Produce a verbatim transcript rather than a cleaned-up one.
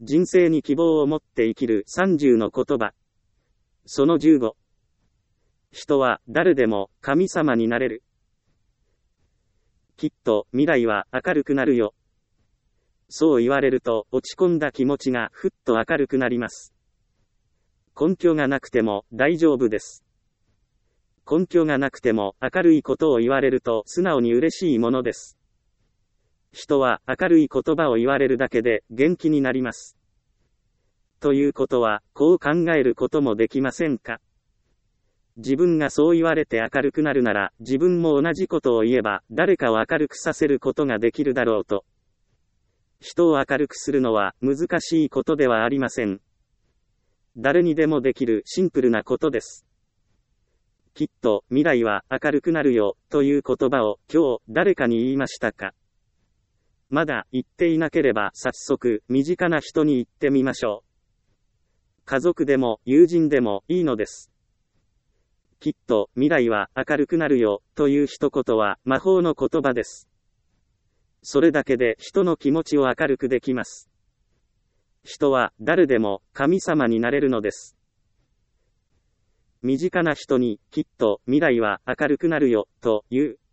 人生に希望を持って生きるさんじゅうの言葉。そのじゅうご。人は誰でも神様になれる。きっと未来は明るくなるよ。そう言われると落ち込んだ気持ちがふっと明るくなります。根拠がなくても大丈夫です。根拠がなくても明るいことを言われると素直に嬉しいものです。人は明るい言葉を言われるだけで元気になります。ということは、こう考えることもできませんか？自分がそう言われて明るくなるなら、自分も同じことを言えば、誰かを明るくさせることができるだろうと。人を明るくするのは難しいことではありません。誰にでもできるシンプルなことです。きっと未来は明るくなるよという言葉を今日誰かに言いましたか？まだ言っていなければ早速身近な人に言ってみましょう。家族でも友人でもいいのです。きっと未来は明るくなるよという一言は魔法の言葉です。それだけで人の気持ちを明るくできます。人は誰でも神様になれるのです。身近な人にきっと未来は明るくなるよという